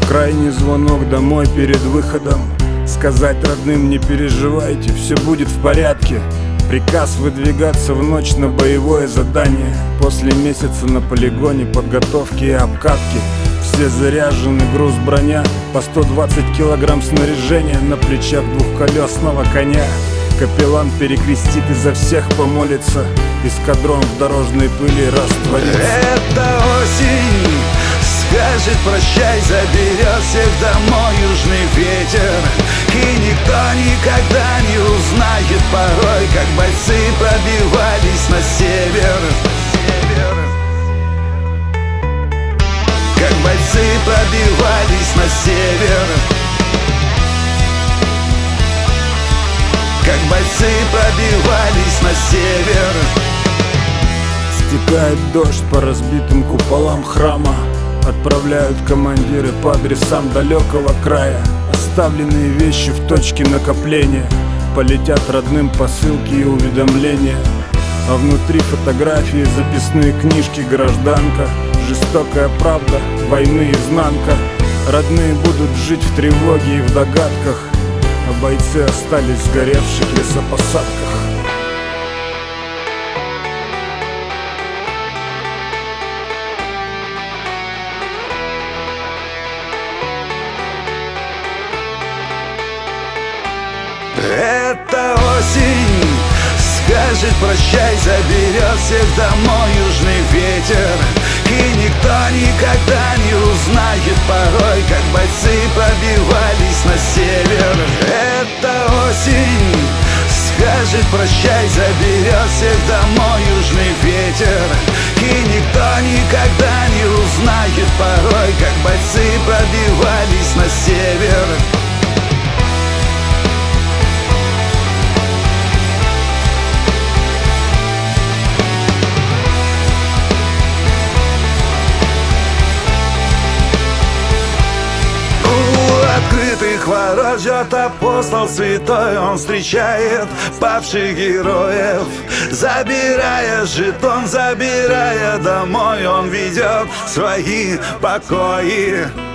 Крайний звонок домой перед выходом. Сказать родным: не переживайте, все будет в порядке. Приказ выдвигаться в ночь на боевое задание. После месяца на полигоне подготовки и обкатки. Все заряжены, груз броня, по 120 килограмм снаряжения на плечах двухколесного коня. Капеллан перекрестит и за всех помолится. Эскадрон в дорожной пыли растворится. Это осень скажет прощай, заберет всех домой южный ветер. И никто никогда не узнает порой, как бойцы пробивались на север. Как бойцы пробивались на север. Как бойцы пробивались на север. Стекает дождь по разбитым куполам храма. Отправляют командиры по адресам далекого края. Оставленные вещи в точке накопления. Полетят родным посылки и уведомления. А внутри фотографии, записные книжки, гражданка. Жестокая правда, войны изнанка. Родные будут жить в тревоге и в догадках, а бойцы остались в сгоревших лесопосадках. Это осень скажет прощай, заберет всех домой южный ветер. И никто никогда не узнает порой, как бойцы пробивались на север. Это осень скажет прощай, заберет всех домой южный ветер. И никто никогда не узнает порой, как бойцы пробивались на север. Открытых ворот ждет апостол святой. Он встречает павших героев, забирая жетон, забирая домой. Он ведет свои покои.